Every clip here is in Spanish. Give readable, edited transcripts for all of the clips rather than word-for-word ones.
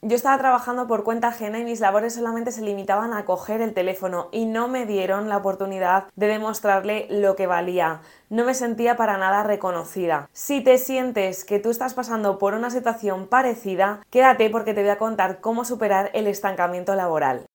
Yo estaba trabajando por cuenta ajena y mis labores solamente se limitaban a coger el teléfono y no me dieron la oportunidad de demostrarle lo que valía. No me sentía para nada reconocida. Si te sientes que tú estás pasando por una situación parecida, quédate porque te voy a contar cómo superar el estancamiento laboral.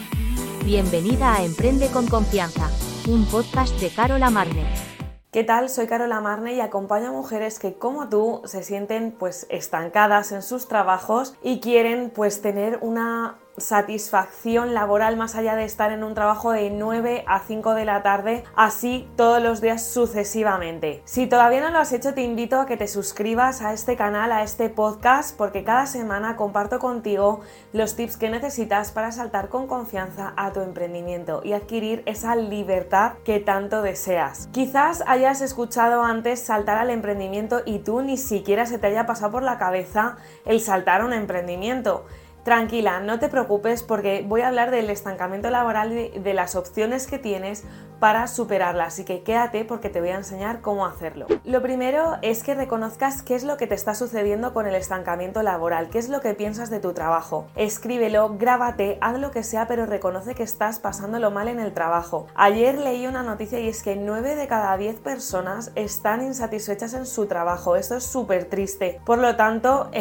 Bienvenida a Emprende con Confianza, un podcast de Carol Amarne. ¿Qué tal? Soy Carol Amarne y acompaño a mujeres que, como tú, se sienten estancadas en sus trabajos y quieren tener una satisfacción laboral más allá de estar en un trabajo de 9 a 5 de la tarde, así todos los días sucesivamente. Si todavía no lo has hecho, te invito a que te suscribas a este canal, a este podcast, porque cada semana comparto contigo los tips que necesitas para saltar con confianza a tu emprendimiento y adquirir esa libertad que tanto deseas. Quizás hayas escuchado antes saltar al emprendimiento y tú ni siquiera se te haya pasado por la cabeza el saltar a un emprendimiento. Tranquila, no te preocupes porque voy a hablar del estancamiento laboral y de las opciones que tienes para superarla, así que quédate porque te voy a enseñar cómo hacerlo. Lo primero es que reconozcas qué es lo que te está sucediendo con el estancamiento laboral, qué es lo que piensas de tu trabajo. Escríbelo, grábate, haz lo que sea, pero reconoce que estás pasándolo mal en el trabajo. Ayer leí una noticia y es que 9 de cada 10 personas están insatisfechas en su trabajo. Esto es súper triste. Por lo tanto,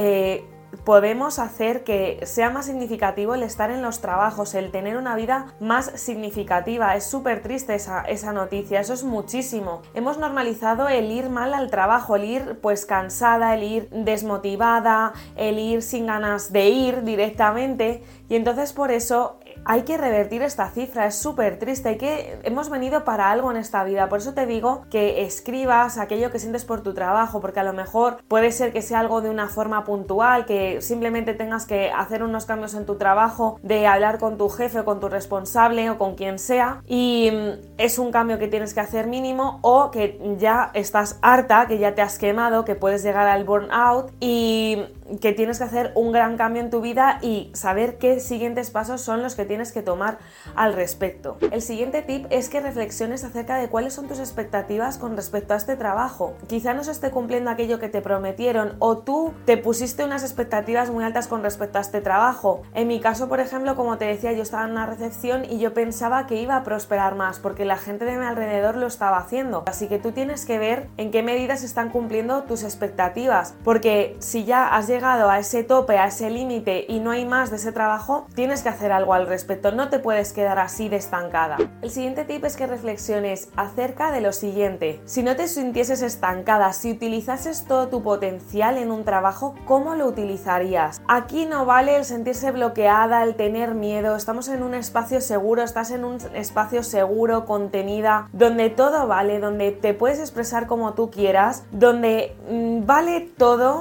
podemos hacer que sea más significativo el estar en los trabajos, el tener una vida más significativa. Es súper triste esa noticia, eso es muchísimo. Hemos normalizado el ir mal al trabajo, el ir cansada, el ir desmotivada, el ir sin ganas de ir directamente, y entonces por eso hay que revertir esta cifra. Es súper triste, hemos venido para algo en esta vida. Por eso te digo que escribas aquello que sientes por tu trabajo, porque a lo mejor puede ser que sea algo de una forma puntual, que simplemente tengas que hacer unos cambios en tu trabajo, de hablar con tu jefe o con tu responsable o con quien sea, y es un cambio que tienes que hacer mínimo, o que ya estás harta, que ya te has quemado, que puedes llegar al burnout y que tienes que hacer un gran cambio en tu vida y saber qué siguientes pasos son los que tienes que tomar al respecto. El siguiente tip es que reflexiones acerca de cuáles son tus expectativas con respecto a este trabajo. Quizá no se esté cumpliendo aquello que te prometieron, o tú te pusiste unas expectativas muy altas con respecto a este trabajo. En mi caso, por ejemplo, como te decía, yo estaba en una recepción y yo pensaba que iba a prosperar más porque la gente de mi alrededor lo estaba haciendo. Así que tú tienes que ver en qué medida se están cumpliendo tus expectativas, porque si ya has llegado a ese tope, a ese límite y no hay más de ese trabajo, tienes que hacer algo al respecto. No te puedes quedar así de estancada. El siguiente tip es que reflexiones acerca de lo siguiente. Si no te sintieses estancada, si utilizases todo tu potencial en un trabajo, ¿cómo lo utilizarías? Aquí no vale el sentirse bloqueada, el tener miedo. Estamos en un espacio seguro, estás en un espacio seguro, contenida, donde todo vale, donde te puedes expresar como tú quieras, donde vale todo.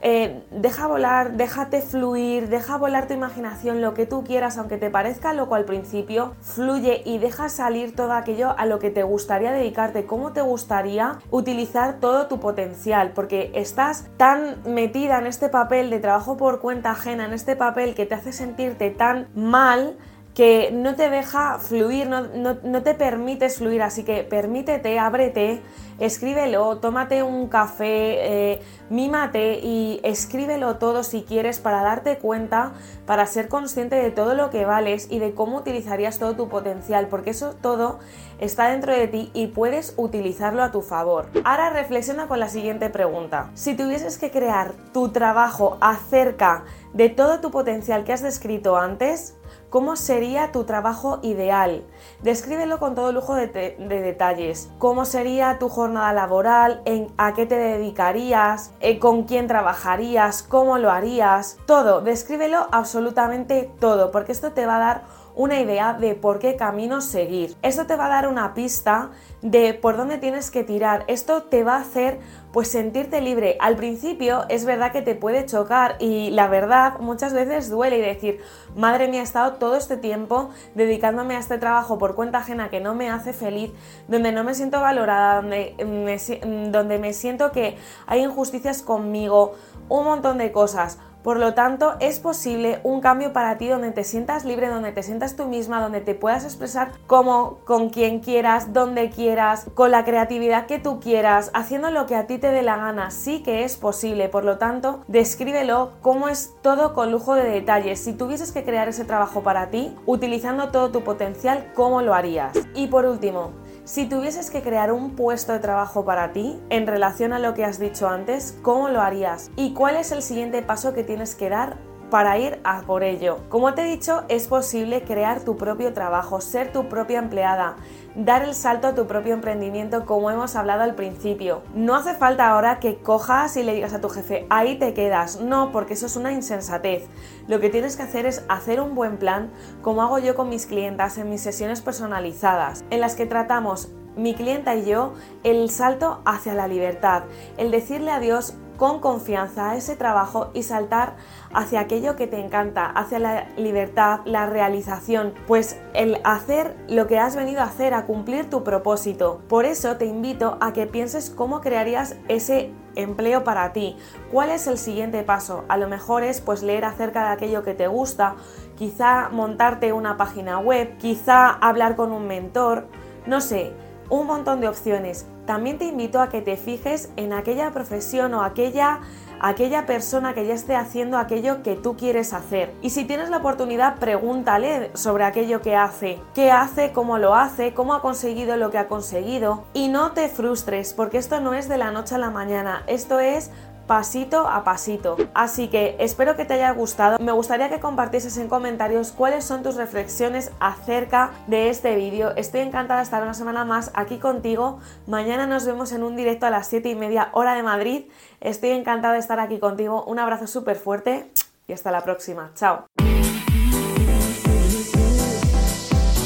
Deja volar, déjate fluir, deja volar tu imaginación, lo que tú quieras, aunque te parezca loco al principio, fluye y deja salir todo aquello a lo que te gustaría dedicarte, cómo te gustaría utilizar todo tu potencial, porque estás tan metida en este papel de trabajo por cuenta ajena, en este papel que te hace sentirte tan mal, que no te deja fluir, no te permites fluir. Así que permítete, ábrete, escríbelo, tómate un café, mímate y escríbelo todo si quieres, para darte cuenta, para ser consciente de todo lo que vales y de cómo utilizarías todo tu potencial, porque eso todo está dentro de ti y puedes utilizarlo a tu favor. Ahora reflexiona con la siguiente pregunta. Si tuvieses que crear tu trabajo acerca de todo tu potencial que has descrito antes, ¿cómo sería tu trabajo ideal? Descríbelo con todo lujo de detalles. ¿Cómo sería tu jornada laboral? ¿A qué te dedicarías? ¿Con quién trabajarías? ¿Cómo lo harías? Todo, descríbelo absolutamente todo, porque esto te va a dar una idea de por qué camino seguir. Esto te va a dar una pista de por dónde tienes que tirar. Esto te va a hacer sentirte libre. Al principio es verdad que te puede chocar y la verdad muchas veces duele y decir, madre mía, he estado todo este tiempo dedicándome a este trabajo por cuenta ajena que no me hace feliz, donde no me siento valorada, donde me siento que hay injusticias conmigo, un montón de cosas. Por lo tanto, es posible un cambio para ti donde te sientas libre, donde te sientas tú misma, donde te puedas expresar como, con quien quieras, donde quieras, con la creatividad que tú quieras, haciendo lo que a ti te dé la gana. Sí que es posible, por lo tanto, descríbelo cómo es todo con lujo de detalles. Si tuvieses que crear ese trabajo para ti, utilizando todo tu potencial, ¿cómo lo harías? Y por último, si tuvieses que crear un puesto de trabajo para ti, en relación a lo que has dicho antes, ¿cómo lo harías? ¿Y cuál es el siguiente paso que tienes que dar para ir a por ello? Como te he dicho, es posible crear tu propio trabajo, ser tu propia empleada, dar el salto a tu propio emprendimiento, como hemos hablado al principio. No hace falta ahora que cojas y le digas a tu jefe, ahí te quedas. No, porque eso es una insensatez. Lo que tienes que hacer es hacer un buen plan, como hago yo con mis clientas en mis sesiones personalizadas, en las que tratamos, mi clienta y yo, el salto hacia la libertad, el decirle adiós con confianza a ese trabajo y saltar hacia aquello que te encanta, hacia la libertad, la realización, pues el hacer lo que has venido a hacer, a cumplir tu propósito. Por eso te invito a que pienses cómo crearías ese empleo para ti. ¿Cuál es el siguiente paso? A lo mejor es pues leer acerca de aquello que te gusta, quizá montarte una página web, quizá hablar con un mentor, no sé, un montón de opciones. También te invito a que te fijes en aquella profesión o aquella persona que ya esté haciendo aquello que tú quieres hacer. Y si tienes la oportunidad, pregúntale sobre aquello que hace. ¿Qué hace? ¿Cómo lo hace? ¿Cómo ha conseguido lo que ha conseguido? Y no te frustres, porque esto no es de la noche a la mañana. Esto es pasito a pasito. Así que espero que te haya gustado. Me gustaría que compartieses en comentarios cuáles son tus reflexiones acerca de este vídeo. Estoy encantada de estar una semana más aquí contigo. Mañana nos vemos en un directo a las 7:30 hora de Madrid. Estoy encantada de estar aquí contigo. Un abrazo súper fuerte y hasta la próxima. Chao.